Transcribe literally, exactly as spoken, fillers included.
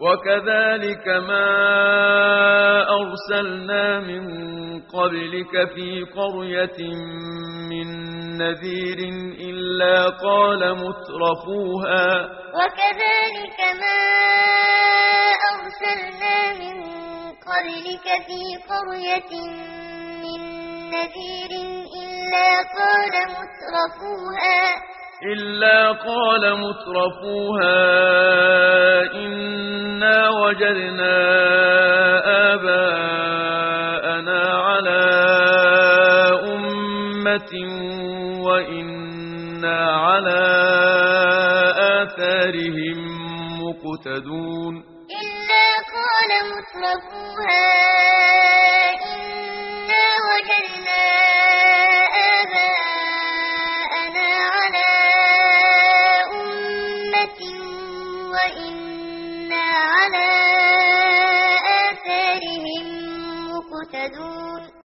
وكذلك ما أرسلنا من قبلك في قرية من نذير إلا قال مترفوها وكذلك ما أرسلنا من قبلك في قرية من نذير إلا قال مترفوها إلا قال مترفوها إنا وجدنا آباءنا على أمة وإنا على آثارهم مقتدون إلا قال مترفوها إنا وجدنا آباءنا على وإنا على آثارهم مقتدون